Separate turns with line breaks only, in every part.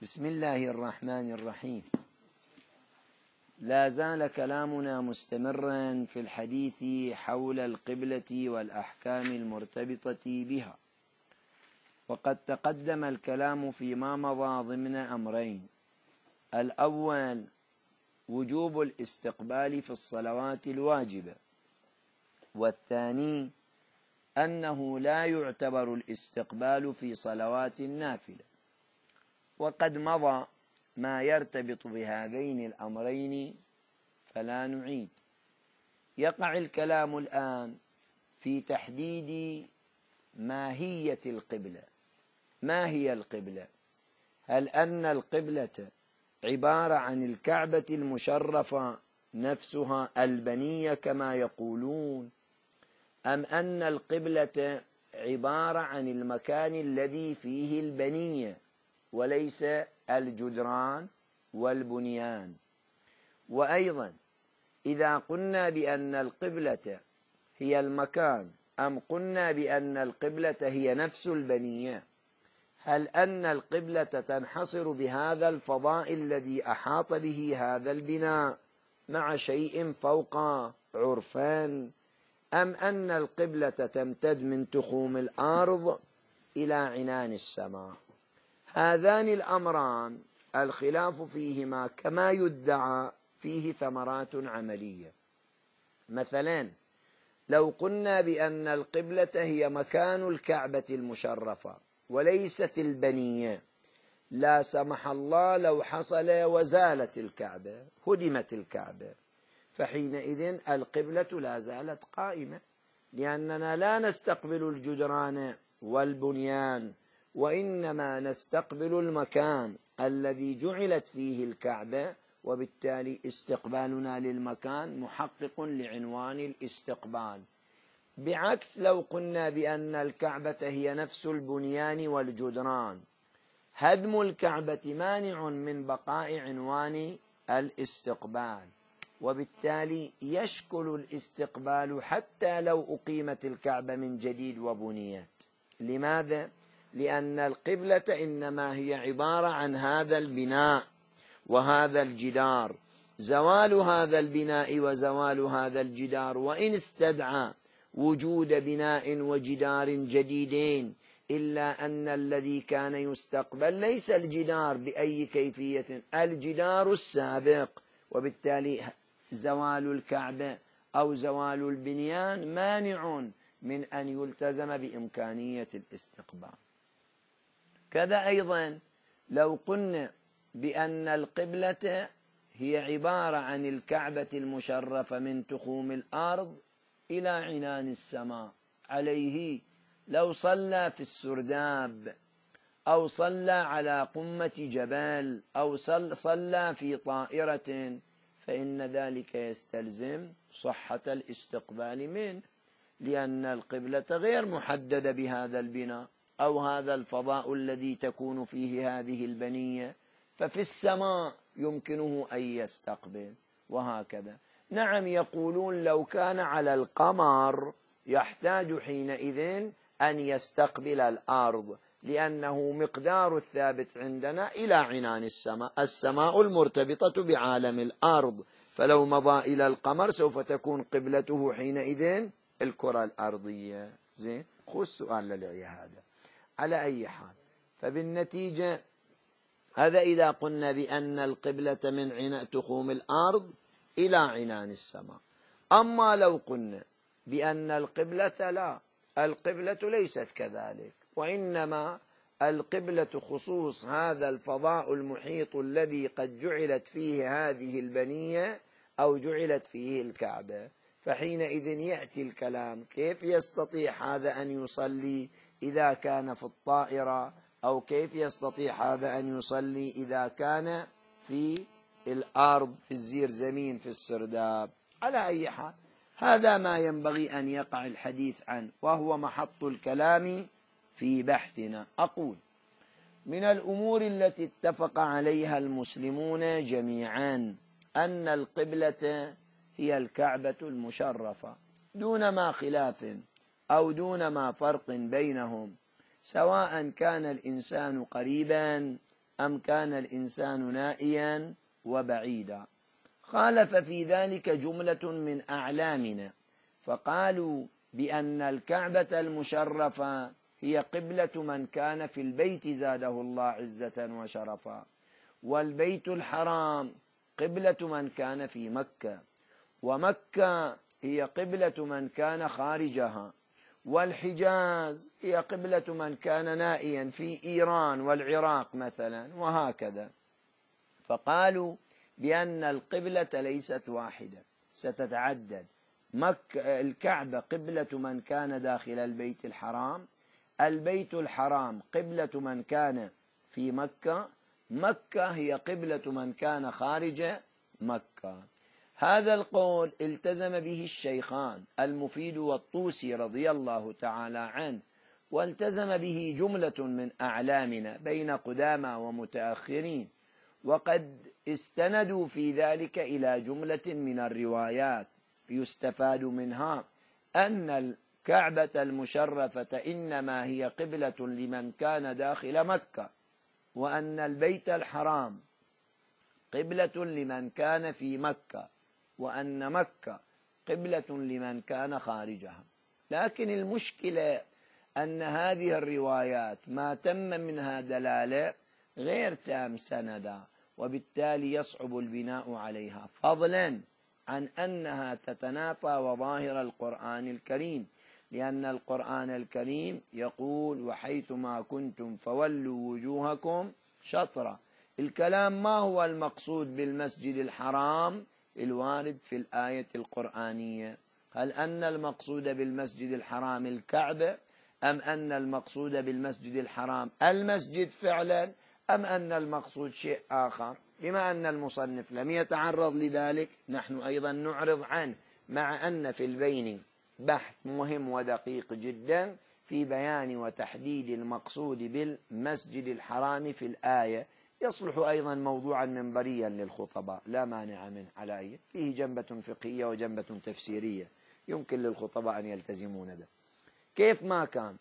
بسم الله الرحمن الرحيم. لا زال كلامنا مستمرا في الحديث حول القبلة والأحكام المرتبطة بها، وقد تقدم الكلام فيما مضى ضمن أمرين: الأول وجوب الاستقبال في الصلوات الواجبة، والثاني أنه لا يعتبر الاستقبال في صلوات النافلة. وقد مضى ما يرتبط بهذين الأمرين فلا نعيد. يقع الكلام الآن في تحديد ماهية القبلة. ما هي القبلة؟ هل أن القبلة عبارة عن الكعبة المشرفة نفسها البنية كما يقولون، أم أن القبلة عبارة عن المكان الذي فيه البنية وليس الجدران والبنيان؟ وأيضا إذا قلنا بأن القبلة هي المكان أم قلنا بأن القبلة هي نفس البنية، هل أن القبلة تنحصر بهذا الفضاء الذي أحاط به هذا البناء مع شيء فوق عرفان، أم أن القبلة تمتد من تخوم الأرض إلى عنان السماء؟ هذان الأمران الخلاف فيهما كما يدعى فيه ثمرات عملية. مثلا لو قلنا بأن القبلة هي مكان الكعبة المشرفة وليست البنية، لا سمح الله لو حصل وزالت الكعبة، هدمت الكعبة، فحينئذ القبلة لا زالت قائمة، لأننا لا نستقبل الجدران والبنيان، وإنما نستقبل المكان الذي جعلت فيه الكعبة، وبالتالي استقبالنا للمكان محقق لعنوان الاستقبال. بعكس لو قلنا بأن الكعبة هي نفس البنيان والجدران، هدم الكعبة مانع من بقاء عنوان الاستقبال، وبالتالي يشكل الاستقبال حتى لو أقيمت الكعبة من جديد وبنيت. لماذا؟ لأن القبلة إنما هي عبارة عن هذا البناء وهذا الجدار. زوال هذا البناء وزوال هذا الجدار وإن استدعى وجود بناء وجدار جديدين، إلا أن الذي كان يستقبل ليس الجدار بأي كيفية، الجدار السابق، وبالتالي زوال الكعبة أو زوال البنيان مانع من أن يلتزم بإمكانية الاستقبال. كذا أيضا لو قلنا بأن القبلة هي عبارة عن الكعبة المشرفة من تخوم الأرض إلى عنان السماء، عليه لو صلى في السرداب أو صلى على قمة جبل أو صلى في طائرة، فإن ذلك يستلزم صحة الاستقبال منه، لأن القبلة غير محددة بهذا البناء أو هذا الفضاء الذي تكون فيه هذه البنية، ففي السماء يمكنه أن يستقبل، وهكذا. نعم، يقولون لو كان على القمر يحتاج حينئذ أن يستقبل الأرض، لأنه مقدار الثابت عندنا إلى عنان السماء، السماء المرتبطة بعالم الأرض، فلو مضى إلى القمر سوف تكون قبلته حينئذ الكرة الأرضية. زين، خذ السؤال للعي هذا. على أي حال، فبالنتيجة هذا إذا قلنا بأن القبلة من عنان تخوم الأرض إلى عنان السماء. أما لو قلنا بأن القبلة لا، القبلة ليست كذلك، وإنما القبلة خصوص هذا الفضاء المحيط الذي قد جعلت فيه هذه البنية أو جعلت فيه الكعبة، فحينئذ يأتي الكلام: كيف يستطيع هذا أن يصلي إذا كان في الطائرة، أو كيف يستطيع هذا أن يصلي إذا كان في الأرض، في الزير زمين، في السرداب؟ على أي حال، هذا ما ينبغي أن يقع الحديث عنه، وهو محط الكلام في بحثنا. أقول: من الأمور التي اتفق عليها المسلمون جميعا أن القبلة هي الكعبة المشرفة دون ما خلاف أو دون ما فرق بينهم، سواء كان الإنسان قريبا أم كان الإنسان نائيا وبعيدا. خالف في ذلك جملة من أعلامنا فقالوا بأن الكعبة المشرفة هي قبلة من كان في البيت زاده الله عزة وشرفا، والبيت الحرام قبلة من كان في مكة، ومكة هي قبلة من كان خارجها، والحجاز هي قبلة من كان نائيا في إيران والعراق مثلا، وهكذا. فقالوا بأن القبلة ليست واحدة ستتعدد. الكعبة قبلة من كان داخل البيت الحرام، البيت الحرام قبلة من كان في مكة، مكة هي قبلة من كان خارج مكة. هذا القول التزم به الشيخان المفيد والطوسي رضي الله تعالى عنه، والتزم به جملة من أعلامنا بين قدامى ومتأخرين، وقد استندوا في ذلك إلى جملة من الروايات يستفاد منها أن الكعبة المشرفة إنما هي قبلة لمن كان داخل مكة، وأن البيت الحرام قبلة لمن كان في مكة، وأن مكة قبلة لمن كان خارجها. لكن المشكلة أن هذه الروايات ما تم منها دلالة غير تام سندا، وبالتالي يصعب البناء عليها، فضلا عن أنها تتنافى وظاهر القرآن الكريم، لأن القرآن الكريم يقول وحيثما كنتم فولوا وجوهكم شطرة. الكلام ما هو المقصود بالمسجد الحرام الوارد في الآية القرآنية؟ هل أن المقصود بالمسجد الحرام الكعبة، أم أن المقصود بالمسجد الحرام المسجد فعلا، أم أن المقصود شيء آخر؟ بما أن المصنف لم يتعرض لذلك نحن أيضا نعرض عنه، مع أن في البين بحث مهم ودقيق جدا في بيان وتحديد المقصود بالمسجد الحرام في الآية، يصلح أيضا موضوعا منبريا للخطباء لا مانع منه، على أي فيه جنبة فقهية وجنبة تفسيرية يمكن للخطباء أن يلتزمون به. كيف ما كان،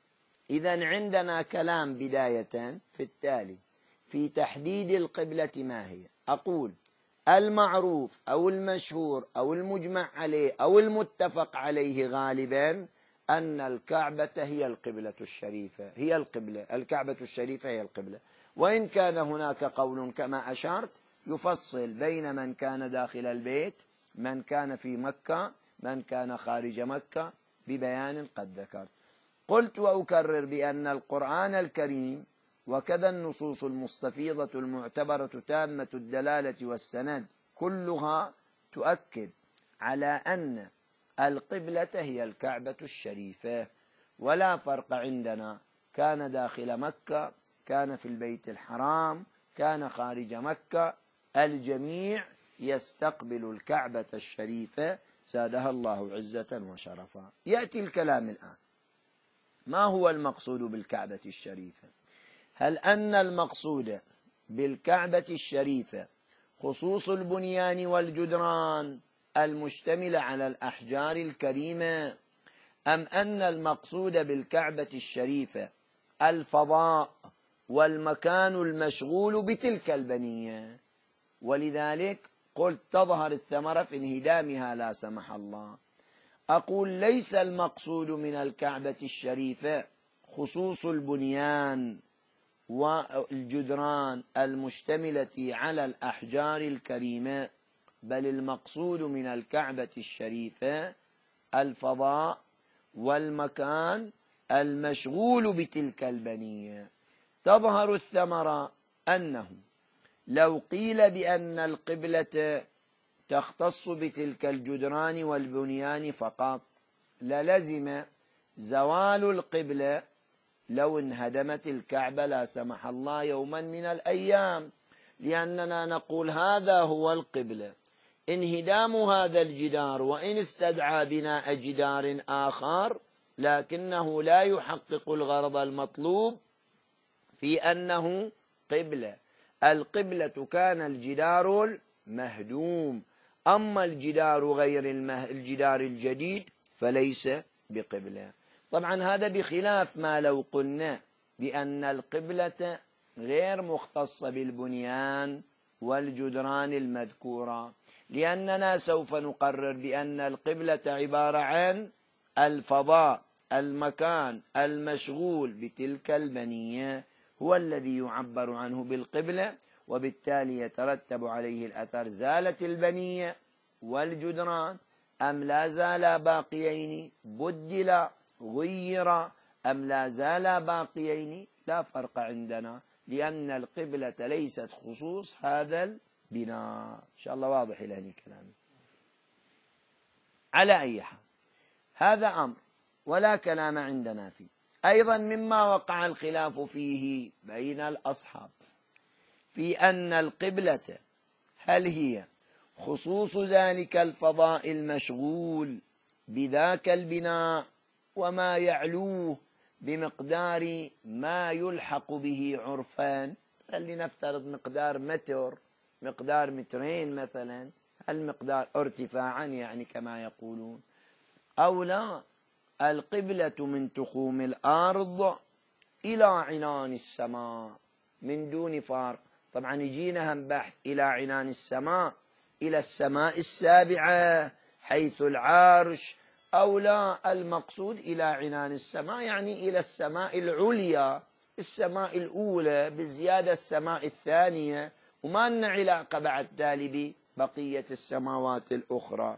إذن عندنا كلام بداية في التالي في تحديد القبلة ما هي. أقول المعروف أو المشهور أو المجمع عليه أو المتفق عليه غالبا أن الكعبة هي القبلة الشريفة، هي القبلة، الكعبة الشريفة هي القبلة، وإن كان هناك قول كما أشرت يفصل بين من كان داخل البيت، من كان في مكة، من كان خارج مكة، ببيان قد ذكرت. قلت وأكرر بأن القرآن الكريم وكذا النصوص المستفيضة المعتبرة تامة الدلالة والسند كلها تؤكد على أن القبلة هي الكعبة الشريفة، ولا فرق عندنا كان داخل مكة، كان في البيت الحرام، كان خارج مكة، الجميع يستقبل الكعبة الشريفة زادها الله عزة وشرفا. يأتي الكلام الآن، ما هو المقصود بالكعبة الشريفة؟ هل أن المقصود بالكعبة الشريفة خصوص البنيان والجدران المشتملة على الأحجار الكريمة، أم أن المقصود بالكعبة الشريفة الفضاء والمكان المشغول بتلك البنية؟ ولذلك قلت تظهر الثمرة في انهدامها لا سمح الله. أقول ليس المقصود من الكعبة الشريفة خصوص البنيان والجدران المشتملة على الأحجار الكريمة، بل المقصود من الكعبة الشريفة الفضاء والمكان المشغول بتلك البنية. تظهر الثمرة أنه لو قيل بأن القبلة تختص بتلك الجدران والبنيان فقط للزم زوال القبلة لو انهدمت الكعبة لا سمح الله يوما من الأيام، لأننا نقول هذا هو القبلة. انهدام هذا الجدار وإن استدعى بناء جدار آخر لكنه لا يحقق الغرض المطلوب في أنه قبلة. القبلة كان الجدار المهدوم، أما الجدار غير الجدار الجديد فليس بقبلة. طبعا هذا بخلاف ما لو قلنا بأن القبلة غير مختصة بالبنيان والجدران المذكورة، لأننا سوف نقرر بأن القبلة عبارة عن الفضاء، المكان المشغول بتلك البنية هو الذي يعبر عنه بالقبلة، وبالتالي يترتب عليه الأثر: زالت البنية والجدران أم لا زالا باقيين، بدل غير أم لا زالا باقيين، لا فرق عندنا، لأن القبلة ليست خصوص هذا البناء. إن شاء الله واضح إلى هنا كلامي. على أي حال، هذا أمر ولا كلام عندنا فيه. أيضا مما وقع الخلاف فيه بين الأصحاب في أن القبلة هل هي خصوص ذلك الفضاء المشغول بذاك البناء وما يعلوه بمقدار ما يلحق به عرفان، لنفترض مقدار متر، مقدار مترين مثلا، المقدار ارتفاعا يعني كما يقولون، أو لا القبلة من تخوم الأرض إلى عنان السماء من دون فرق. طبعا يجينا هم بحث إلى عنان السماء، إلى السماء السابعة حيث العرش، أو لا المقصود إلى عنان السماء يعني إلى السماء العليا، السماء الأولى بزيادة السماء الثانية، وما لنا علاقة بعد ذلك ببقية السماوات الأخرى.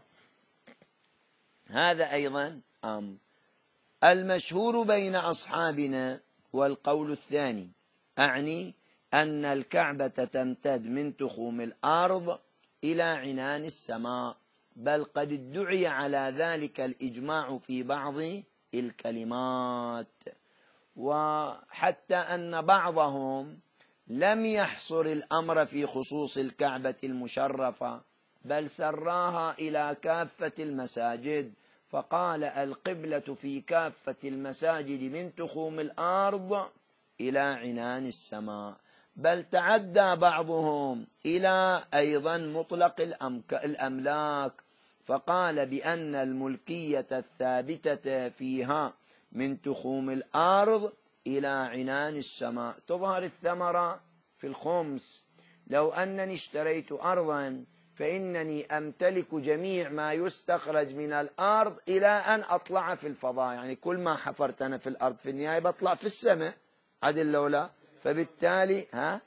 هذا أيضا أمر. المشهور بين أصحابنا والقول الثاني، أعني أن الكعبة تمتد من تخوم الأرض إلى عنان السماء، بل قد ادعي على ذلك الإجماع في بعض الكلمات، وحتى أن بعضهم لم يحصر الأمر في خصوص الكعبة المشرفة، بل سراها إلى كافة المساجد، فقال القبلة في كافة المساجد من تخوم الأرض إلى عنان السماء، بل تعدى بعضهم إلى أيضا مطلق الأملاك، فقال بأن الملكية الثابتة فيها من تخوم الأرض إلى عنان السماء. تظهر الثمرة في الخمس: لو أنني اشتريت أرضا فإنني أمتلك جميع ما يستخرج من الأرض إلى أن أطلع في الفضاء، يعني كل ما حفرت أنا في الأرض في النهاية بطلع في السماء عدل لولا، فبالتالي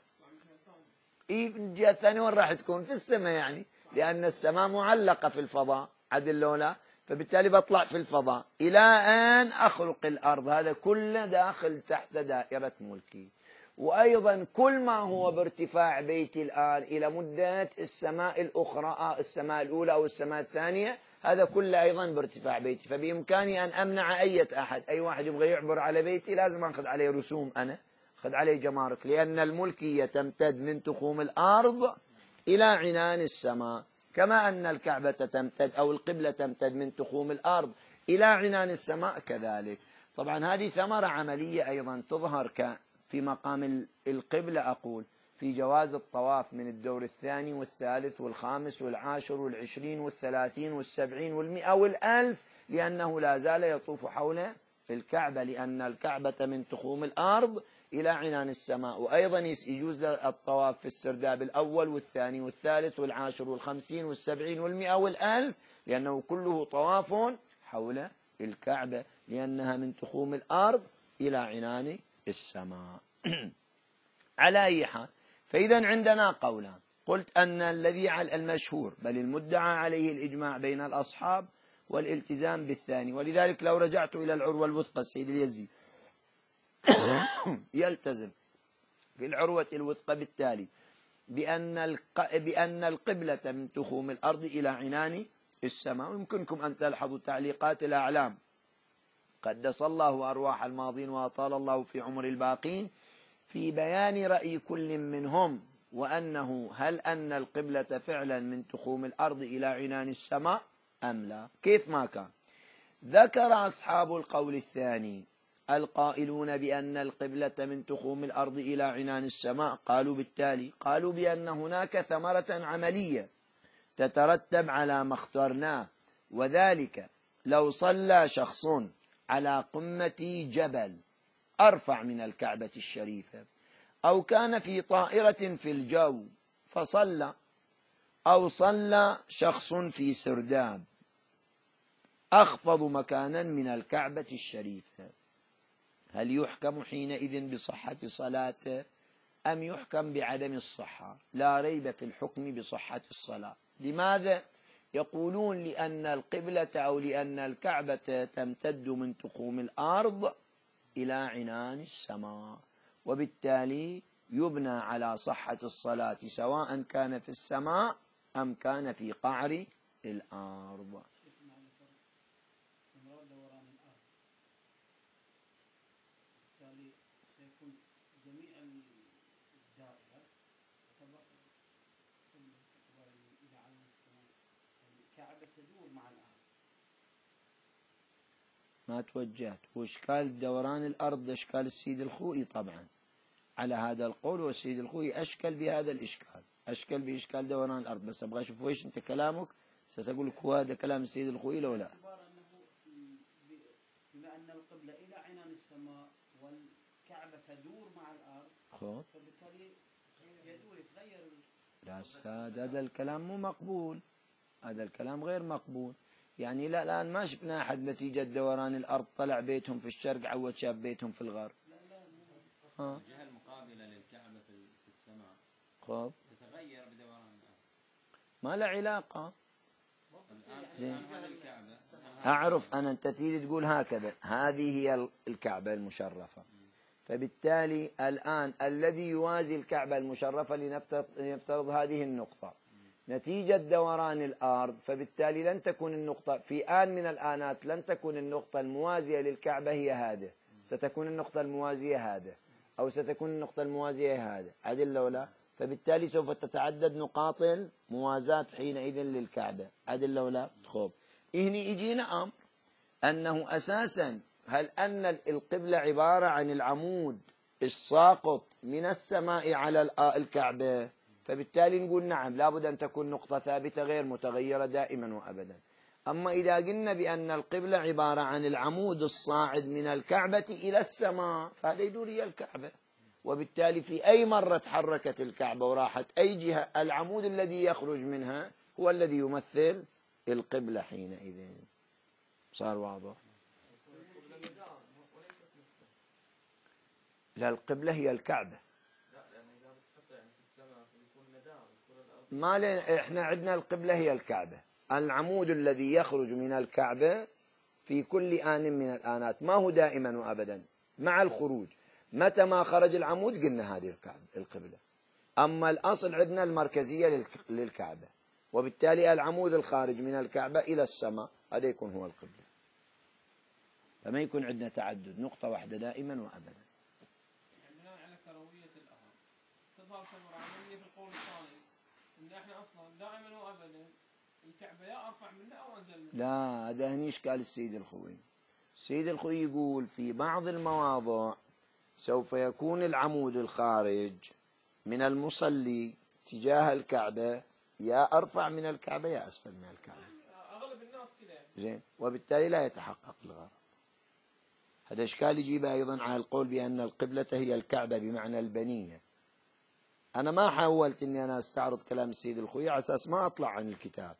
الجهة الثانية وين راح تكون؟ في السماء، يعني لأن السماء معلقة في الفضاء عدل لولا، فبالتالي بطلع في الفضاء إلى أن أخلق الأرض. هذا كله داخل تحت دائرة ملكي. وأيضا كل ما هو بارتفاع بيتي الآن إلى مدة السماء الأخرى، السماء الأولى أو السماء الثانية، هذا كله أيضا بارتفاع بيتي، فبإمكاني أن أمنع أي واحد يبغى يعبر على بيتي لازم أخذ عليه رسوم، أنا أخذ عليه جمارك، لأن الملكية تمتد من تخوم الأرض إلى عنان السماء، كما أن الكعبة تمتد أو القبلة تمتد من تخوم الأرض إلى عنان السماء كذلك. طبعا هذه ثمرة عملية أيضا تظهر في مقام القبلة، أقول في جواز الطواف من الدور الثاني والثالث والخامس والعاشر والعشرين والثلاثين والسبعين والمئة والألف، لأنه لا زال يطوف حول الكعبة، لأن الكعبة من تخوم الأرض إلى عنان السماء. وأيضا يجوز الطواف في السرداب الأول والثاني والثالث والعاشر والخمسين والسبعين والمئة والألف، لأنه كله طواف حول الكعبة، لأنها من تخوم الأرض إلى عنان السماء. على أي حال، فإذا عندنا قولان: قلت أن الذي على المشهور بل المدعى عليه الإجماع بين الأصحاب والالتزام بالثاني، ولذلك لو رجعت إلى العروة الوثقى السيد اليزي يلتزم في العروة الوثقى بالتالي بأن القبلة من تخوم الأرض إلى عنان السماء. ويمكنكم أن تلحظوا تعليقات الأعلام قدس الله أرواح الماضين وأطال الله في عمر الباقين في بيان رأي كل منهم، وأنه هل أن القبلة فعلا من تخوم الأرض إلى عنان السماء أم لا. كيف ما كان، ذكر أصحاب القول الثاني القائلون بأن القبلة من تخوم الأرض إلى عنان السماء، قالوا بأن هناك ثمرة عملية تترتب على ما اخترناه، وذلك لو صلى شخص على قمة جبل أرفع من الكعبة الشريفة، أو كان في طائرة في الجو فصلى، أو صلى شخص في سرداب أخفض مكانا من الكعبة الشريفة، هل يحكم حينئذ بصحة صلاته أم يحكم بعدم الصحة؟ لا ريب في الحكم بصحة الصلاة. لماذا؟ يقولون لأن القبلة أو لأن الكعبة تمتد من تخوم الأرض إلى عنان السماء، وبالتالي يبنى على صحة الصلاة سواء كان في السماء أم كان في قعر الأرض. ما توجهت، وإشكال دوران الأرض إشكال السيد الخوئي طبعا على هذا القول، والسيد الخوئي أشكل بهذا الإشكال، أشكل بإشكال دوران الأرض. بس أبغى أشوف ويش أنت كلامك، سأقول لك هو هذا كلام السيد الخوئي لو لا.
بما أن القبلة إلى عنان السماء والكعبة تدور مع الأرض، فبالتالي يدور يتغير.
لا أستاذ، هذا الكلام مو مقبول، هذا الكلام غير مقبول. يعني لا الآن ما شفنا أحد نتيجة دوران الأرض طلع بيتهم في الشرق عود شاف بيتهم في الغرب.
الجهة المقابلة للكعبة في السماء تتغير بدوران الأرض،
ما له علاقة.
زين.
أعرف أنا أنت تريد تقول هكذا، هذه هي الكعبة المشرفة، فبالتالي الآن الذي يوازي الكعبة المشرفة لنفترض هذه النقطة نتيجة دوران الأرض، فبالتالي لن تكون النقطة في آن من الآنات لن تكون النقطة الموازية للكعبة هي هذه، ستكون النقطة الموازية هذا، أو ستكون النقطة الموازية هذا، عدل لو لا، فبالتالي سوف تتعدد نقاط الموازاة حينئذ للكعبة، عدل لو لا. خب هني يجينا أمر أنه أساسا هل أن القبلة عبارة عن العمود الساقط من السماء على الكعبة، فبالتالي نقول نعم لابد أن تكون نقطة ثابتة غير متغيرة دائما وأبدا. أما إذا قلنا بأن القبلة عبارة عن العمود الصاعد من الكعبة إلى السماء، فهذا يدور هي الكعبة، وبالتالي في أي مرة تحركت الكعبة وراحت أي جهة العمود الذي يخرج منها هو الذي يمثل القبلة حينئذ. صار واضح؟ لا، القبلة هي الكعبة. ما لنا احنا عندنا القبلة هي الكعبة، العمود الذي يخرج من الكعبة في كل آن من الآنات، ما هو دائما وأبدا، مع الخروج متى ما خرج العمود قلنا هذه القبلة. أما الأصل عندنا المركزية للكعبة، وبالتالي العمود الخارج من الكعبة إلى السماء هذا يكون هو القبلة، فما يكون عندنا تعدد، نقطة واحدة دائما وأبدا.
بناء على كروية الأرض تظهر ثمرة عملية في القول الثاني إن إحنا أصلا دائما وأبدا الكعبة يا أرفع منها أو أنزل منها.
لا، هذا هني إشكال السيد الخوئي. السيد الخوئي يقول في بعض المواضع سوف يكون العمود الخارج من المصلي تجاه الكعبة يا أرفع من الكعبة يا أسفل من الكعبة.
أغلب الناس كذا.
زين، وبالتالي لا يتحقق الغرض. هذا إشكال يجيب أيضا على القول بأن القبلة هي الكعبة بمعنى البنية. أنا ما حاولت أني أنا أستعرض كلام السيد الخوئي على أساس ما أطلع عن الكتاب،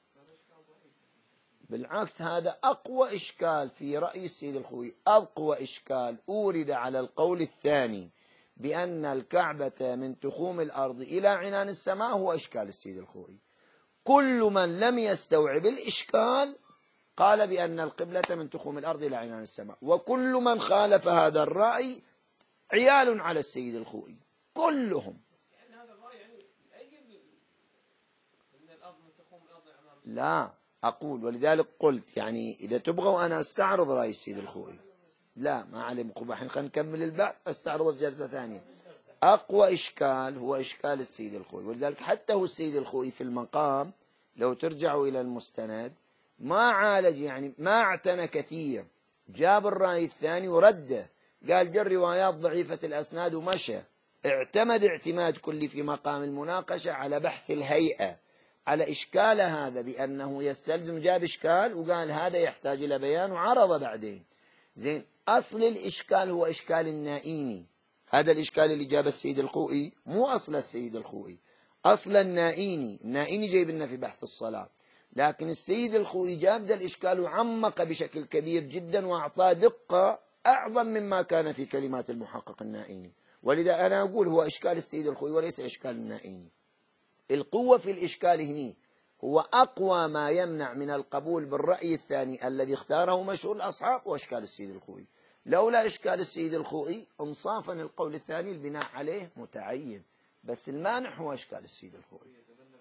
بالعكس هذا أقوى إشكال في رأي السيد الخوئي، أقوى إشكال أورد على القول الثاني بأن الكعبة من تخوم الأرض إلى عنان السماء هو إشكال السيد الخوئي. كل من لم يستوعب الإشكال قال بأن القبلة من تخوم الأرض إلى عنان السماء، وكل من خالف هذا الرأي عيال على السيد الخوئي كلهم.
يعني هذا الرأي يعني يؤيد أن الأرض من تخوم الأرض إلى عنان السماء.
لا أقول، ولذلك قلت يعني إذا تبغوا أنا أستعرض رأي السيد الخوئي، لا ما عليه مقبح، خلينا نكمل البحث أستعرضه في جلسة ثانية. أقوى إشكال هو إشكال السيد الخوئي، ولذلك حتى هو السيد الخوئي في المقام لو ترجعوا إلى المستند ما عالج، يعني ما اعتنى كثير، جاب الرأي الثاني ورده، قال دي الروايات ضعيفة الأسناد ومشى، اعتمد اعتماد كلي في مقام المناقشة على بحث الهيئة على إشكال هذا بأنه يستلزم، جاب إشكال وقال هذا يحتاج إلى بيان وعرض بعدين. زين، أصل الإشكال هو إشكال النائيني، هذا الإشكال اللي جاب السيد الخوئي مو أصل السيد الخوئي، أصل النائيني جايب لنا في بحث الصلاة، لكن السيد الخوئي جاب ذا الإشكال وعمق بشكل كبير جدا وأعطاه دقة أعظم مما كان في كلمات المحقق النائيني. ولذا أنا أقول هو إشكال السيد الخوئي وليس إشكال النائيني. القوة في الإشكال هنا هو أقوى ما يمنع من القبول بالرأي الثاني الذي اختاره مشهور الأصحاب وإشكال السيد الخوئي. لولا إشكال السيد الخوئي انصافا القول الثاني البناء عليه متعين، بس المانع هو إشكال السيد الخوئي.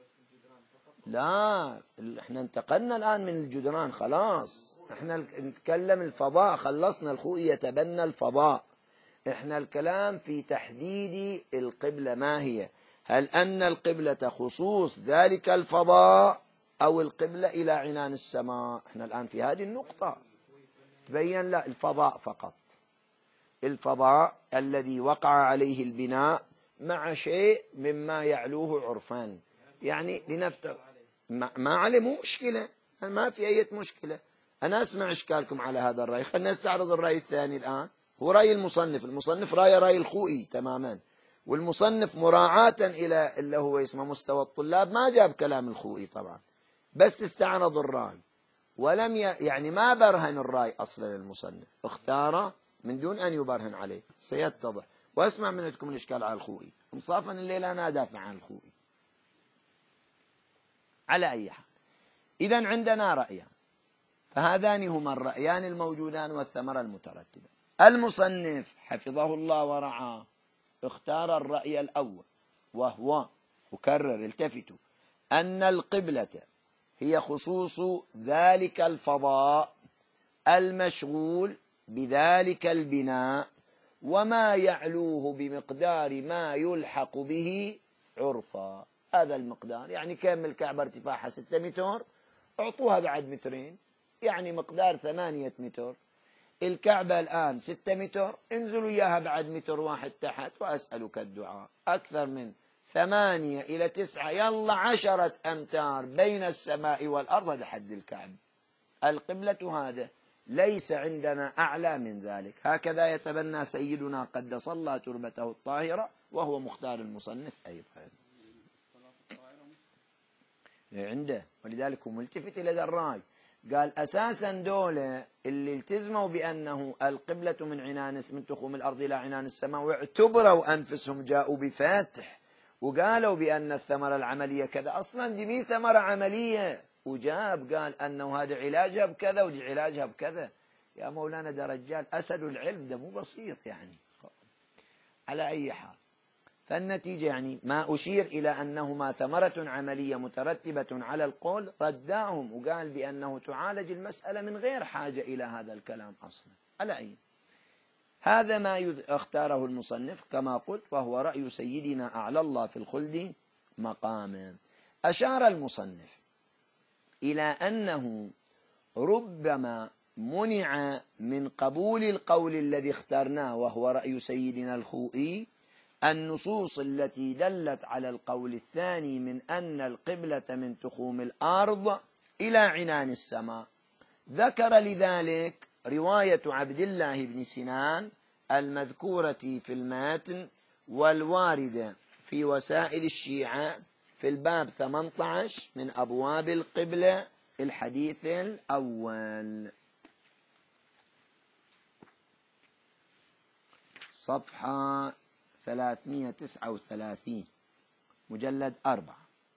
لا، احنا انتقلنا الآن من الجدران خلاص، احنا نتكلم الفضاء، خلصنا. الخوئي يتبنى الفضاء، احنا الكلام في تحديد القبلة ما هي، هل أن القبلة خصوص ذلك الفضاء أو القبلة إلى عنان السماء؟ احنا الآن في هذه النقطة تبين لا الفضاء فقط، الفضاء الذي وقع عليه البناء مع شيء مما يعلوه عرفان. يعني لنفترض ما عليه مو مشكلة، ما في أي مشكلة. أنا أسمع إشكالكم على هذا الرأي، خلنا نستعرض الرأي الثاني الآن، هو رأي المصنف رأي الخوئي تماما، والمصنف مراعاة إلى اللي هو اسمه مستوى الطلاب ما جاب كلام الخوئي طبعا، بس استعرض الرأي ولم يعني ما برهن الرأي أصلا للمصنف، اختاره من دون أن يبرهن عليه، سيتضح. واسمع من عندكم الإشكال على الخوئي انصافا، الليلة أنا أدافع عن الخوئي. على أي حال، إذن عندنا رأيان، فهذان هما الرأيان الموجودان والثمرة المترتبة. المصنف حفظه الله ورعاه اختار الرأي الأول، وهو أكرر التفتوا أن القبلة هي خصوص ذلك الفضاء المشغول بذلك البناء وما يعلوه بمقدار ما يلحق به عرفا. هذا المقدار يعني كم الكعبة ارتفاعها 6 متر، اعطوها بعد مترين، يعني مقدار 8 متر. الكعبة الآن 6 متر، انزلوا إياها بعد متر واحد تحت، وأسألك الدعاء. أكثر من 8 إلى 9 يلا 10 أمتار بين السماء والأرض، هذا حد الكعبة. القبلة هذا ليس عندنا أعلى من ذلك، هكذا يتبنى سيدنا قدس الله تربته الطاهرة، وهو مختار المصنف أيضا عنده. ولذلك هو ملتفت إلى ذا الرأي، قال أساسا دولة اللي التزموا بأنه القبلة من تخوم الأرض إلى عنان السماء، واعتبروا أنفسهم جاءوا بفتح وقالوا بأن الثمرة العملية كذا، أصلا دي مين ثمرة عملية، وجاب قال أنه هذا علاجها بكذا ودي علاجها بكذا. يا مولانا ده رجال أسد العلم، ده مو بسيط يعني. على أي حال، فالنتيجة يعني ما أشير إلى أنهما ثمرة عملية مترتبة على القول رداهم، وقال بأنه تعالج المسألة من غير حاجة إلى هذا الكلام أصلا. على أي هذا ما اختاره المصنف كما قلت، وهو رأي سيدنا أعلى الله في الخلد مقاما. أشار المصنف إلى أنه ربما منع من قبول القول الذي اخترناه وهو رأي سيدنا الخوئي النصوص التي دلت على القول الثاني من أن القبلة من تخوم الأرض إلى عنان السماء. ذكر لذلك رواية عبد الله بن سنان المذكورة في الماتن والواردة في وسائل الشيعة في الباب 18 من أبواب القبلة الحديث الأول، صفحة 339 مجلد 4.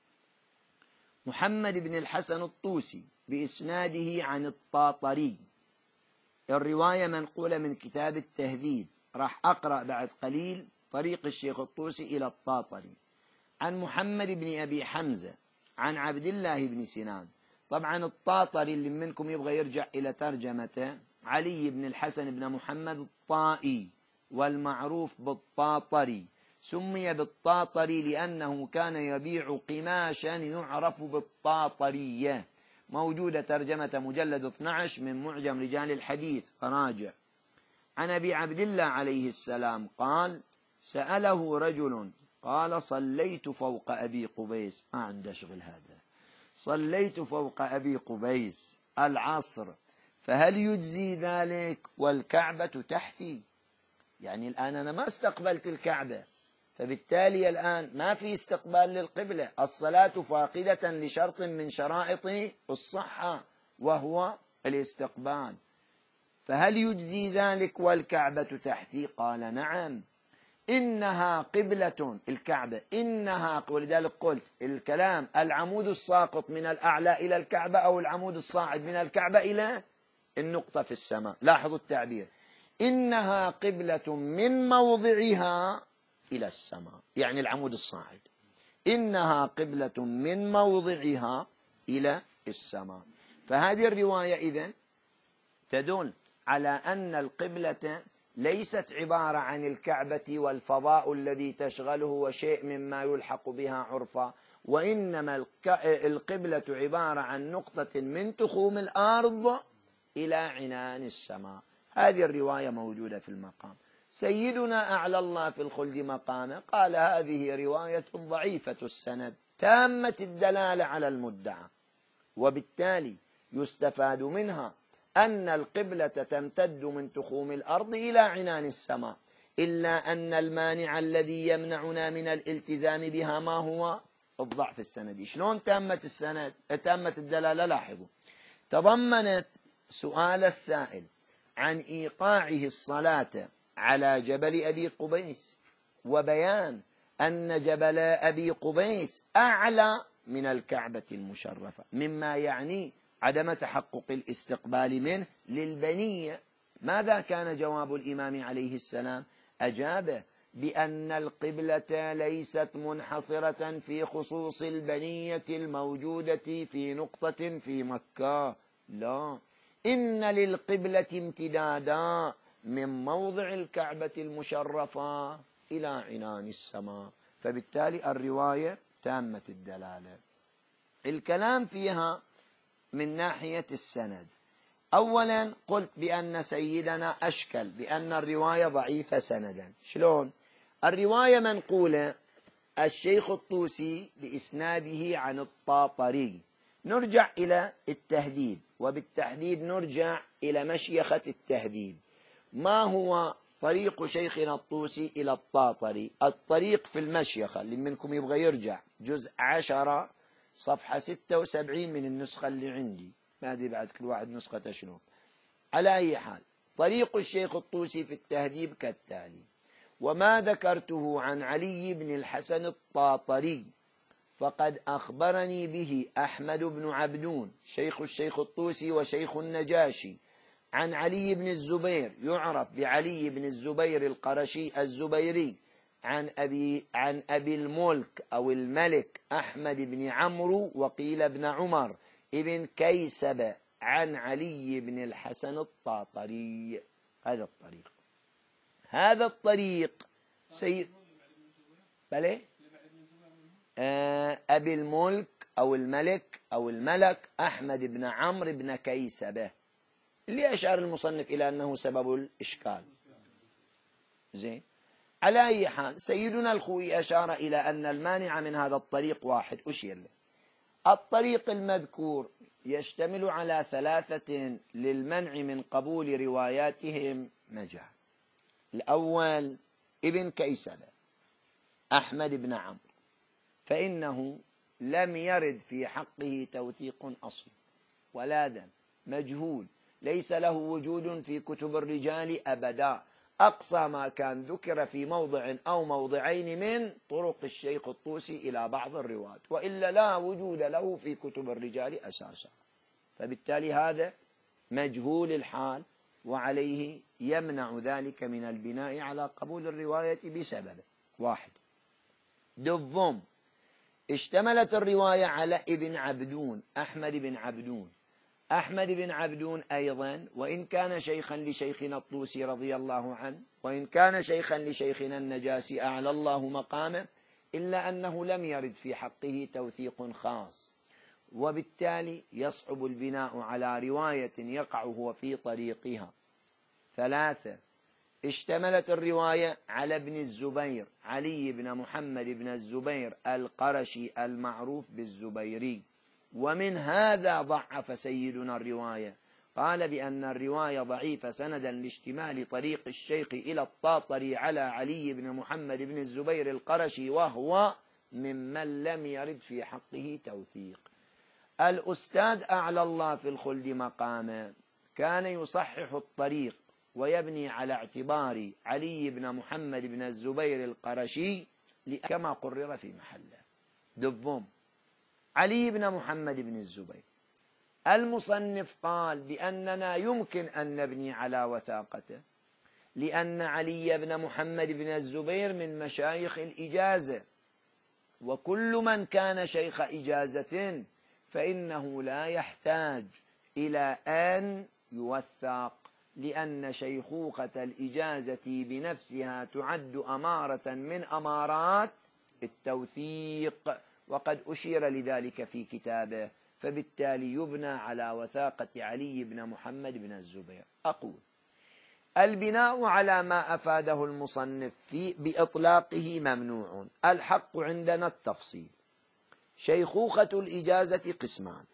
محمد بن الحسن الطوسي بإسناده عن الطاطري، الرواية منقولة من كتاب التهذيب، راح أقرأ بعد قليل طريق الشيخ الطوسي إلى الطاطري، عن محمد بن أبي حمزة عن عبد الله بن سنان. طبعا الطاطري اللي منكم يبغى يرجع إلى ترجمته، علي بن الحسن بن محمد الطائي، والمعروف بالطاطري، سمي بالطاطري لأنه كان يبيع قماشا يعرف بالطاطرية، موجودة ترجمة مجلد 12 من معجم رجال الحديث، راجع. عن أبي عبد الله عليه السلام قال: سأله رجل قال: صليت فوق أبي قبيس، ما عنده شغل هذا، صليت فوق أبي قبيس العصر، فهل يجزي ذلك والكعبة تحتي؟ يعني الآن أنا ما استقبلت الكعبة، فبالتالي الآن ما في استقبال للقبلة، الصلاة فاقدة لشرط من شرائط الصحة وهو الاستقبال. فهل يجزي ذلك والكعبة تحتي؟ قال نعم، إنها قبلة الكعبة، إنها، ولذلك قلت الكلام العمود الساقط من الأعلى إلى الكعبة أو العمود الصاعد من الكعبة إلى النقطة في السماء. لاحظوا التعبير، إنها قبلة من موضعها إلى السماء، يعني العمود الصاعد، إنها قبلة من موضعها إلى السماء. فهذه الرواية إذن تدل على أن القبلة ليست عبارة عن الكعبة والفضاء الذي تشغله وشيء مما يلحق بها عرفا، وإنما القبلة عبارة عن نقطة من تخوم الأرض إلى عنان السماء. هذه الرواية موجودة في المقام. سيدنا أعلى الله في الخلد مقامه قال هذه رواية ضعيفة السند تامة الدلالة على المدعى، وبالتالي يستفاد منها أن القبلة تمتد من تخوم الأرض إلى عنان السماء، إلا أن المانع الذي يمنعنا من الالتزام بها ما هو الضعف السندي. شلون تامة الدلالة؟ لاحظوا، تضمنت سؤال السائل عن إيقاعه الصلاة على جبل أبي قبيس، وبيان أن جبل أبي قبيس أعلى من الكعبة المشرفة، مما يعني عدم تحقق الاستقبال منه للبنية. ماذا كان جواب الإمام عليه السلام؟ أجاب بأن القبلة ليست منحصرة في خصوص البنية الموجودة في نقطة في مكة، لا، إن للقبلة امتدادا من موضع الكعبة المشرفة إلى عنان السماء. فبالتالي الرواية تامة الدلالة. الكلام فيها من ناحية السند، أولا قلت بأن سيدنا أشكل بأن الرواية ضعيفة سندا. شلون؟ الرواية منقولة الشيخ الطوسي بإسناده عن الطاطري، نرجع إلى التهذيب، وبالتحديد نرجع إلى مشيخة التهذيب. ما هو طريق شيخنا الطوسي إلى الطاطري؟ الطريق في المشيخة، اللي منكم يبغى يرجع جزء 10 صفحة 76 من النسخة اللي عندي، ما أدري بعد كل واحد نسخة شنو. على أي حال، طريق الشيخ الطوسي في التهذيب كالتالي: وما ذكرته عن علي بن الحسن الطاطري فقد أخبرني به أحمد بن عبدون شيخ الشيخ الطوسي وشيخ النجاشي عن علي بن الزبير، يعرف بعلي بن الزبير القرشي الزبيري، عن أبي الملك أو الملك أحمد بن عمرو وقيل ابن عمر ابن كيسب عن علي بن الحسن الطاطري. هذا الطريق بلى أبي الملك أو الملك أو الملك أحمد بن عمرو بن كيسبة، اللي أشار المصنف إلى أنه سبب الإشكال. زين، على أي حال، سيدنا الخوئي أشار إلى أن المانع من هذا الطريق واحد أشير له. الطريق المذكور يشتمل على 3 للمنع من قبول رواياتهم مجال. الأول ابن كيسبة أحمد بن عمرو، فإنه لم يرد في حقه توثيق أصلي ولا دم، مجهول، ليس له وجود في كتب الرجال أبدا، أقصى ما كان ذكر في موضع أو موضعين من طرق الشيخ الطوسي إلى بعض الرواة، وإلا لا وجود له في كتب الرجال أساسا. فبالتالي هذا مجهول الحال، وعليه يمنع ذلك من البناء على قبول الرواية بسبب واحد. دفهم، اشتملت الرواية على ابن عبدون أحمد بن عبدون. أحمد بن عبدون أيضا وإن كان شيخا لشيخنا الطوسي رضي الله عنه، وإن كان شيخا لشيخنا النجاسي أعلى الله مقامه، إلا أنه لم يرد في حقه توثيق خاص، وبالتالي يصعب البناء على رواية يقع هو في طريقها. 3، اشتملت الرواية على ابن الزبير علي بن محمد بن الزبير القرشي المعروف بالزبيري، ومن هذا ضعف سيدنا الرواية قال بأن الرواية ضعيفة سندا لاشتمال طريق الشيخ إلى الطاطري على علي بن محمد بن الزبير القرشي، وهو ممن لم يرد في حقه توثيق. الأستاذ أعلى الله في الخلد مقامه كان يصحح الطريق ويبني على اعتبار علي بن محمد بن الزبير القرشي كما قرر في محله. دبهم علي بن محمد بن الزبير، المصنف قال بأننا يمكن أن نبني على وثاقته، لأن علي بن محمد بن الزبير من مشايخ الإجازة، وكل من كان شيخ إجازة فإنه لا يحتاج إلى أن يوثق، لأن شيخوخة الإجازة بنفسها تعد أمارة من أمارات التوثيق، وقد أشير لذلك في كتابه، فبالتالي يبنى على وثاقة علي بن محمد بن الزبير. أقول البناء على ما أفاده المصنف بإطلاقه ممنوع. الحق عندنا التفصيل. شيخوخة الإجازة قسمان: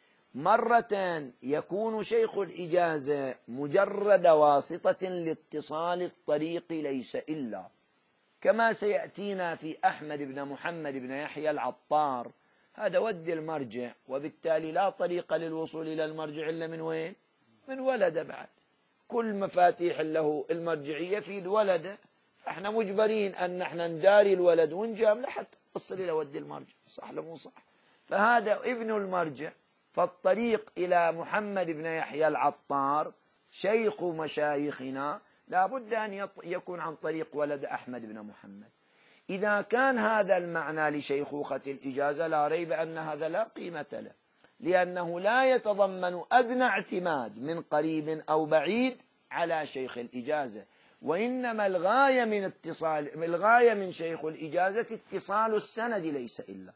مرة يكون شيخ الإجازة مجرد واسطة لاتصال الطريق ليس إلا، كما سيأتينا في أحمد بن محمد بن يحيى العطار، هذا ود المرجع، وبالتالي لا طريق للوصول إلى المرجع إلا من وين؟ من ولده. بعد كل مفاتيح له المرجعية في الولد، فإحنا مجبرين أن نحن نداري الولد ونجام لحتى نصل إلى ود المرجع، صح ولا مو صح؟ فهذا ابن المرجع، فالطريق إلى محمد بن يحيى العطار شيخ مشايخنا لا بد أن يكون عن طريق ولد أحمد بن محمد. إذا كان هذا المعنى لشيخوخة الإجازة لا ريب أن هذا لا قيمة له، لأنه لا يتضمن أدنى اعتماد من قريب أو بعيد على شيخ الإجازة، وإنما الغاية من شيخ الإجازة اتصال السند ليس إلا.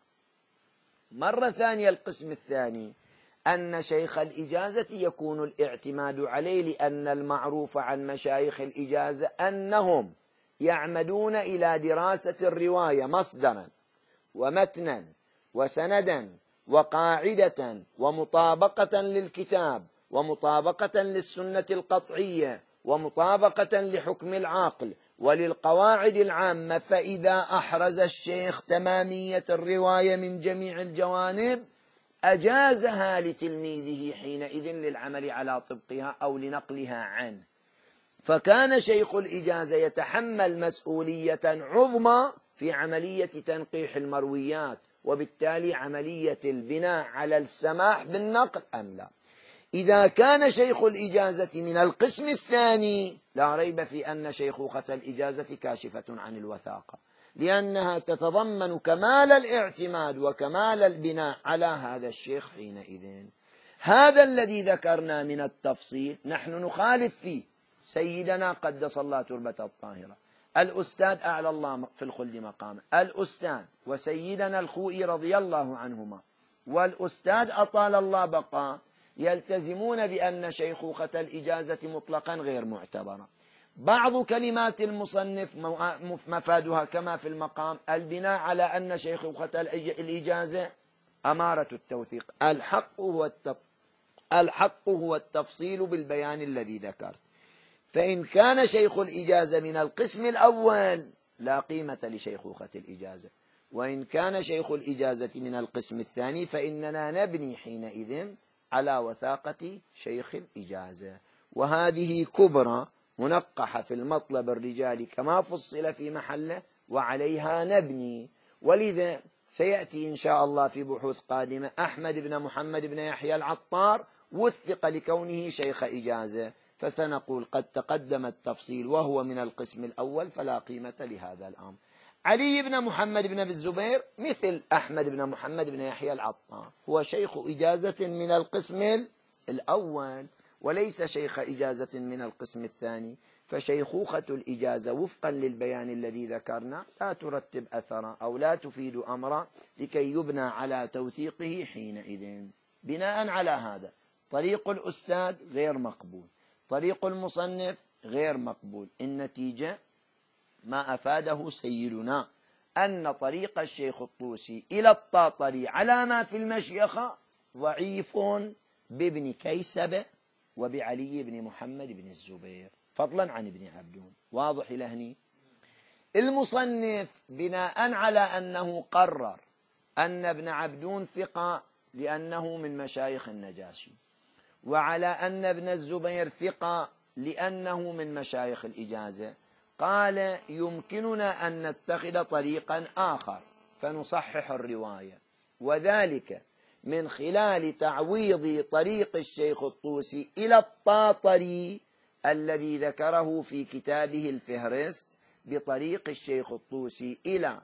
مرة ثانية القسم الثاني أن شيخ الإجازة يكون الاعتماد عليه، لأن المعروف عن مشايخ الإجازة أنهم يعمدون إلى دراسة الرواية مصدرا ومتنا وسندا وقاعدة ومطابقة للكتاب ومطابقة للسنة القطعية ومطابقة لحكم العقل وللقواعد العامة. فإذا أحرز الشيخ تمامية الرواية من جميع الجوانب أجازها لتلميذه حينئذ للعمل على طبقها أو لنقلها عنه. فكان شيخ الإجازة يتحمل مسؤولية عظمى في عملية تنقيح المرويات، وبالتالي عملية البناء على السماح بالنقل أم لا. إذا كان شيخ الإجازة من القسم الثاني لا ريب في أن شيخوخة الإجازة كاشفة عن الوثاقة، لأنها تتضمن كمال الاعتماد وكمال البناء على هذا الشيخ حينئذ. هذا الذي ذكرنا من التفصيل نحن نخالف فيه سيدنا قدس الله تربته الطاهرة الأستاذ أعلى الله في الخلد مقامه، الأستاذ وسيدنا الخوئي رضي الله عنهما والأستاذ أطال الله بقاء، يلتزمون بأن شيخوخة الإجازة مطلقا غير معتبرة. بعض كلمات المصنف مفادها كما في المقام البناء على أن شيخوخة الإجازة أمارة التوثيق. الحق هو التفصيل بالبيان الذي ذكرت. فإن كان شيخ الإجازة من القسم الأول لا قيمة لشيخوخة الإجازة، وإن كان شيخ الإجازة من القسم الثاني فإننا نبني حينئذ على وثاقة شيخ الإجازة. وهذه كبرى منقحة في المطلب الرجالي كما فصل في محله، وعليها نبني. ولذا سيأتي إن شاء الله في بحوث قادمة أحمد بن محمد بن يحيى العطار وثق لكونه شيخ إجازة، فسنقول قد تقدم التفصيل وهو من القسم الأول فلا قيمة لهذا الأمر. علي بن محمد بن الزبير مثل أحمد بن محمد بن يحيى العطار هو شيخ إجازة من القسم الأول وليس شيخ إجازة من القسم الثاني، فشيخوخة الإجازة وفقا للبيان الذي ذكرنا لا ترتب أثرا أو لا تفيد أمرا لكي يبنى على توثيقه حينئذ. بناء على هذا طريق الأستاذ غير مقبول، طريق المصنف غير مقبول. النتيجة ما أفاده سيدنا أن طريق الشيخ الطوسي إلى الطاطري على ما في المشيخة ضعيف بابن كيسبة وبعلي بن محمد بن الزبير فضلا عن ابن عبدون. واضح إلى هني؟ المصنف بناء على أنه قرر أن ابن عبدون ثقة لأنه من مشايخ النجاشي، وعلى أن ابن الزبير ثقة لأنه من مشايخ الإجازة، قال يمكننا أن نتخذ طريقا آخر فنصحح الرواية، وذلك من خلال تعويض طريق الشيخ الطوسي إلى الطاطري الذي ذكره في كتابه الفهرست بطريق الشيخ الطوسي إلى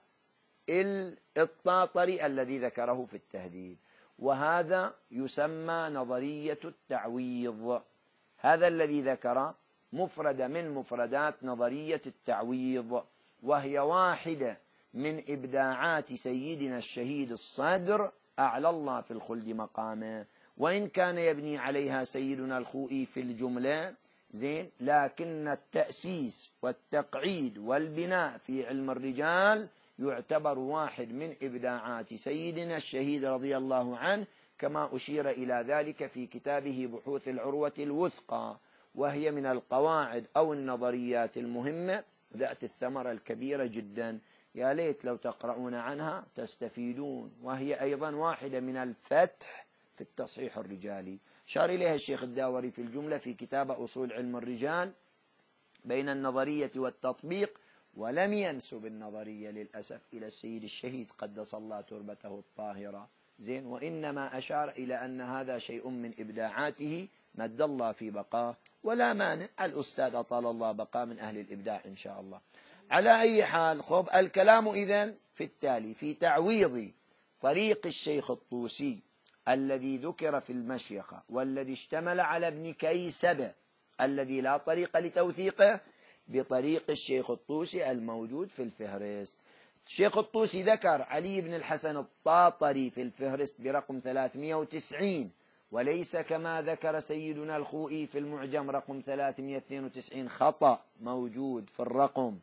الطاطري الذي ذكره في التهذيب، وهذا يسمى نظرية التعويض. هذا الذي ذكر مفردة من مفردات نظرية التعويض، وهي واحدة من إبداعات سيدنا الشهيد الصدر أعلى الله في الخلد مقامه، وإن كان يبني عليها سيدنا الخوئي في الجملة زين، لكن التأسيس والتقعيد والبناء في علم الرجال يعتبر واحد من إبداعات سيدنا الشهيد رضي الله عنه، كما أشير إلى ذلك في كتابه بحوث العروة الوثقى، وهي من القواعد أو النظريات المهمة ذات الثمرة الكبيرة جدا، يا ليت لو تقرؤون عنها تستفيدون، وهي أيضا واحدة من الفتح في التصحيح الرجالي. شار إليها الشيخ الداوري في الجملة في كتاب أصول علم الرجال بين النظرية والتطبيق، ولم ينسب النظرية للأسف إلى السيد الشهيد قدس الله تربته الطاهرة زين، وإنما أشار إلى أن هذا شيء من إبداعاته مد الله في بقاه، ولا مانع، الأستاذ أطال الله بقاه من أهل الإبداع إن شاء الله. على أي حال، خب الكلام إذن في التالي في تعويض طريق الشيخ الطوسي الذي ذكر في المشيخة والذي اشتمل على ابن كيسبة الذي لا طريق لتوثيقه بطريق الشيخ الطوسي الموجود في الفهرست. الشيخ الطوسي ذكر علي بن الحسن الطاطري في الفهرست برقم 390، وليس كما ذكر سيدنا الخوئي في المعجم رقم 392، خطأ موجود في الرقم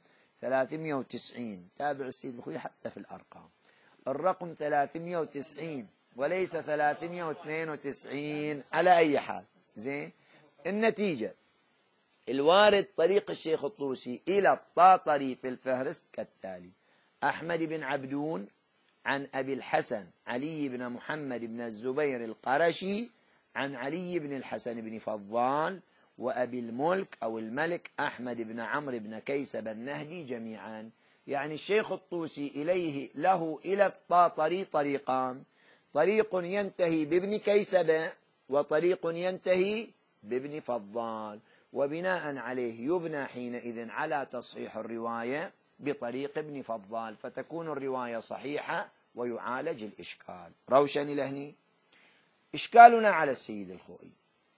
390. تابع السيد الخوئي حتى في الأرقام، الرقم 390 وليس 392. على أي حال زين، النتيجة الوارد طريق الشيخ الطوسي إلى الطاطري في الفهرست كالتالي: أحمد بن عبدون عن أبي الحسن علي بن محمد بن الزبير القرشي عن علي بن الحسن بن فضال وأبي الملك أو الملك أحمد بن عمرو بن كيسب النهدي جميعا. يعني الشيخ الطوسي له إلى الطاطري طريقان: طريق ينتهي بابن كيسبة وطريق ينتهي بابن فضال، وبناء عليه يبنى حينئذ على تصحيح الرواية بطريق ابن فضال، فتكون الرواية صحيحة ويعالج الإشكال. روشن لهني إشكالنا على السيد الخوئي.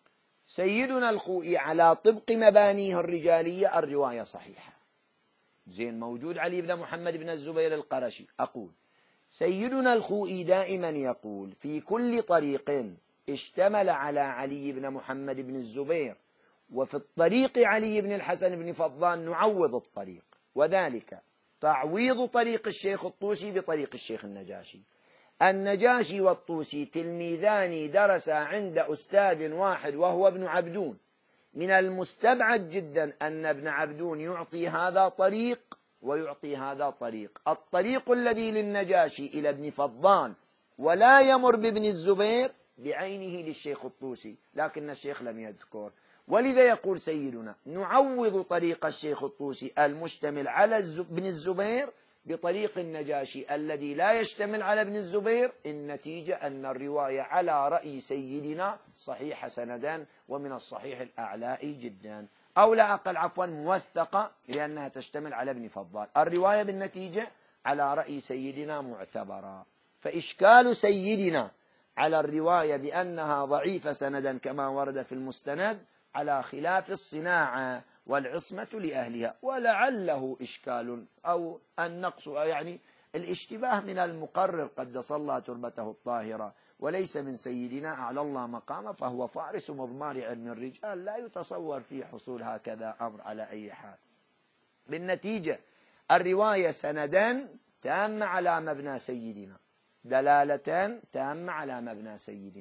سيدنا الخوئي على طبق مبانيه الرجالية الرواية صحيحة زين، موجود علي بن محمد بن الزبير القرشي. أقول سيدنا الخوئي دائما يقول في كل طريق اشتمل على علي بن محمد بن الزبير وفي الطريق علي بن الحسن بن فضال نعوض الطريق، وذلك تعويض طريق الشيخ الطوسي بطريق الشيخ النجاشي. النجاشي والطوسي تلميذان درسا عند أستاذ واحد وهو ابن عبدون، من المستبعد جدا أن ابن عبدون يعطي هذا طريق ويعطي هذا طريق. الطريق الذي للنجاشي إلى ابن فضال ولا يمر بابن الزبير بعينه للشيخ الطوسي، لكن الشيخ لم يذكر، ولذا يقول سيدنا نعوض طريق الشيخ الطوسي المشتمل على ابن الزبير بطريق النجاشي الذي لا يشتمل على ابن الزبير. النتيجة أن الرواية على رأي سيدنا صحيح سندا، ومن الصحيح الأعلائي جدا، أو لا أقل عفوا موثقة لأنها تشتمل على ابن فضال. الرواية بالنتيجة على رأي سيدنا معتبرة. فإشكال سيدنا على الرواية بأنها ضعيفة سندا كما ورد في المستند على خلاف الصناعة والعصمة لأهلها، ولعله إشكال أو النقص يعني الاشتباه من المقرر قدس الله تربته الطاهرة، وليس من سيدنا أعلى الله مقامه، فهو فارس مضمار علم الرجال، لا يتصور في حصول هكذا أمر على أي حال. بالنتيجة الرواية سندا تامة على مبنى سيدنا، دلالة تامة على مبنى سيدنا،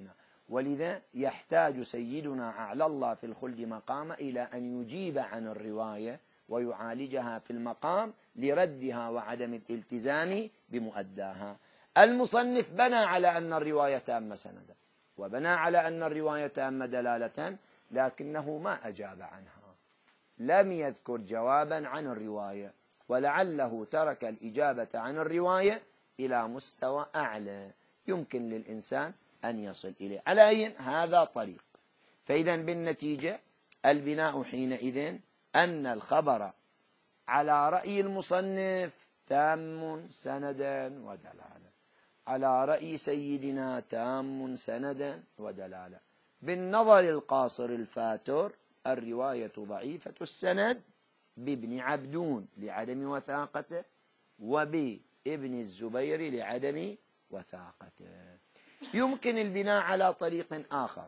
ولذا يحتاج سيدنا أعلى الله في الخلد مقام إلى أن يجيب عن الرواية ويعالجها في المقام لردها وعدم الالتزام بمؤداها. المصنف بنى على أن الرواية تامة سندا، وبنى على أن الرواية تامة دلالة، لكنه ما أجاب عنها، لم يذكر جوابا عن الرواية، ولعله ترك الإجابة عن الرواية إلى مستوى أعلى يمكن للإنسان أن يصل إليه. على أي هذا طريق. فإذا بالنتيجة البناء حينئذ أن الخبر على رأي المصنف تام سندا ودلالة، على رأي سيدنا تام سندا ودلالة. بالنظر القاصر الفاتر الرواية ضعيفة السند بابن عبدون لعدم وثاقته، وبابن الزبير لعدم وثاقته. يمكن البناء على طريق آخر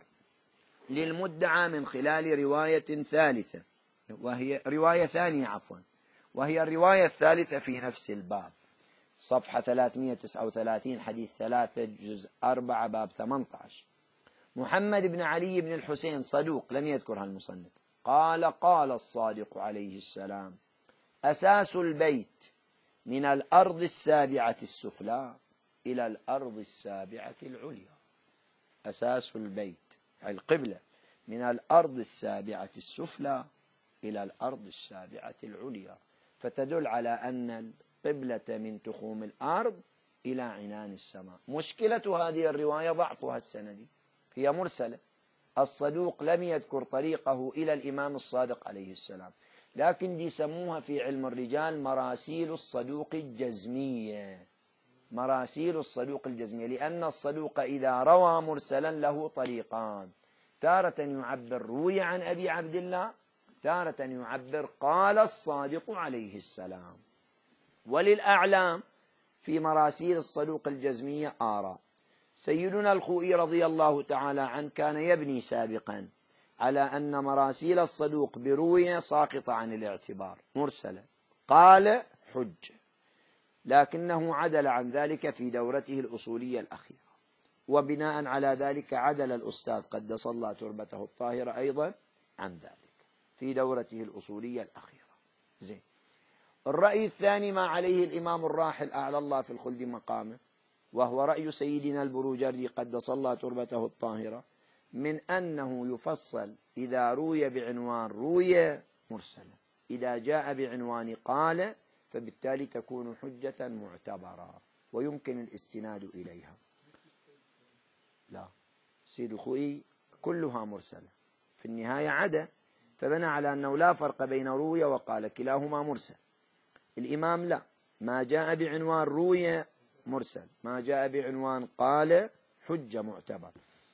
للمدعى من خلال رواية ثالثة، وهي رواية ثانية وهي الرواية الثالثة في نفس الباب، صفحة 339 حديث 3 جزء 4 باب 18. محمد بن علي بن الحسين صدوق لم يذكرها المصنف، قال الصادق عليه السلام: أساس البيت من الأرض السابعة السفلى إلى الأرض السابعة العليا. أساس البيت القبلة من الأرض السابعة السفلى إلى الأرض السابعة العليا، فتدل على أن القبلة من تخوم الأرض إلى عنان السماء. مشكلة هذه الرواية ضعفها السندي، هي مرسلة. الصدوق لم يذكر طريقه إلى الإمام الصادق عليه السلام، لكن دي سموها في علم الرجال مراسيل الصدوق الجزمية، مراسيل الصدوق الجزمية، لأن الصدوق إذا روى مرسلا له طريقان: تارة يعبر روي عن أبي عبد الله، تارة يعبر قال الصادق عليه السلام. وللأعلام في مراسيل الصدوق الجزمية آراء. سيدنا الخوئي رضي الله تعالى عنه كان يبني سابقا على أن مراسيل الصدوق بروية ساقطة عن الاعتبار مرسلة، قال حجة، لكنه عدل عن ذلك في دورته الأصولية الأخيرة، وبناء على ذلك عدل الأستاذ قدس الله تربته الطاهرة أيضا عن ذلك في دورته الأصولية الأخيرة. زين. الرأي الثاني ما عليه الإمام الراحل أعلى الله في الخلد مقامه، وهو رأي سيدنا البروجردي قدس الله تربته الطاهرة، من أنه يفصل إذا روي بعنوان روي مرسلا، إذا جاء بعنوان قال فبالتالي تكون حجة معتبرة ويمكن الاستناد إليها. لا، سيد الخوئي كلها مرسلة في النهاية عدا، فبنى على أنه لا فرق بين روي وقال، كلاهما مرسل. الإمام لا، ما جاء بعنوان روي مرسل، ما جاء بعنوان قال حجة معتبر،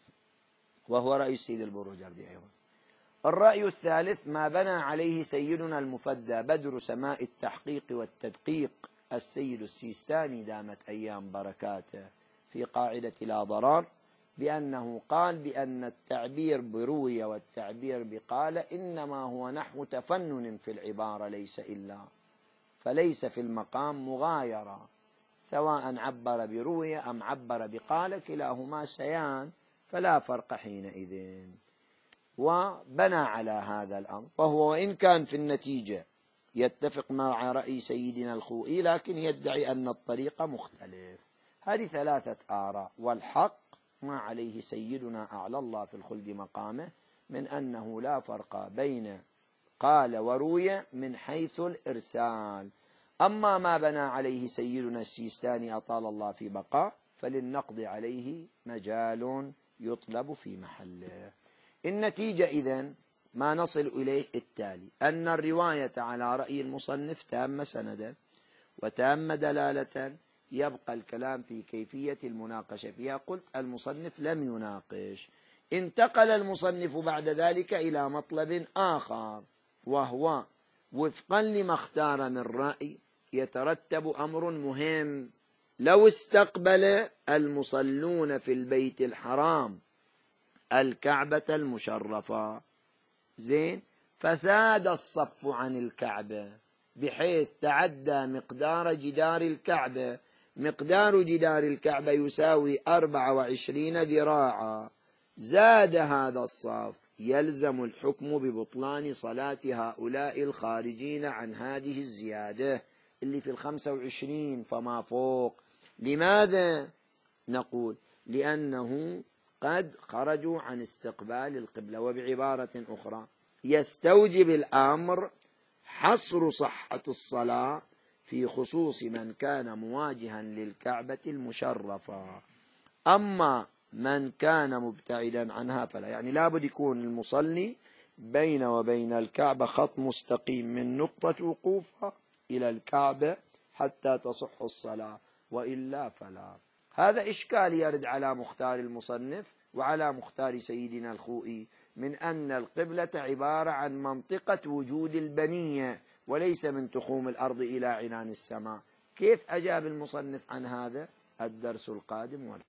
وهو رأي السيد البروجردي أيضا. الرأي الثالث ما بنى عليه سيدنا المفدى بدر سماء التحقيق والتدقيق السيد السيستاني دامت أيام بركاته في قاعدة لا ضرار، بأنه قال بأن التعبير بروي والتعبير بقال إنما هو نحو تفنن في العبارة ليس إلا، فليس في المقام مغايرة، سواء عبر بروي أم عبر بقال كلاهما سيان، فلا فرق حينئذ. وبنى على هذا الأمر، وهو وإن كان في النتيجة يتفق مع رأي سيدنا الخوئي، لكن يدعي أن الطريق مختلف. هذه ثلاثة آراء، والحق ما عليه سيدنا أعلى الله في الخلد مقامه من أنه لا فرق بين قال وروي من حيث الإرسال. أما ما بنى عليه سيدنا السيستاني أطال الله في بقاء فللنقض عليه مجال يطلب في محله. النتيجة إذن ما نصل إليه التالي: أن الرواية على رأي المصنف تام سندا وتام دلالة، يبقى الكلام في كيفية المناقشة فيها. قلت المصنف لم يناقش، انتقل المصنف بعد ذلك إلى مطلب آخر، وهو وفقا لما اختار من رأي يترتب أمر مهم: لو استقبل المصلون في البيت الحرام الكعبة المشرفة، زين، فساد الصف عن الكعبة بحيث تعدى مقدار جدار الكعبة، مقدار جدار الكعبة يساوي 24 ذراعا، زاد هذا الصف يلزم الحكم ببطلان صلاة هؤلاء الخارجين عن هذه الزيادة اللي في 25 فما فوق. لماذا؟ نقول لأنه قد خرجوا عن استقبال القبلة. وبعبارة أخرى يستوجب الأمر حصر صحة الصلاة في خصوص من كان مواجها للكعبة المشرفة. أما من كان مبتعدا عنها فلا، يعني لابد يكون المصلي بين وبين الكعبة خط مستقيم من نقطة وقوفها إلى الكعبة حتى تصح الصلاة، وإلا فلا. هذا إشكال يرد على مختار المصنف وعلى مختار سيدنا الخوئي من أن القبلة عبارة عن منطقة وجود البنية وليس من تخوم الأرض إلى عنان السماء. كيف أجاب المصنف عن هذا؟ الدرس القادم.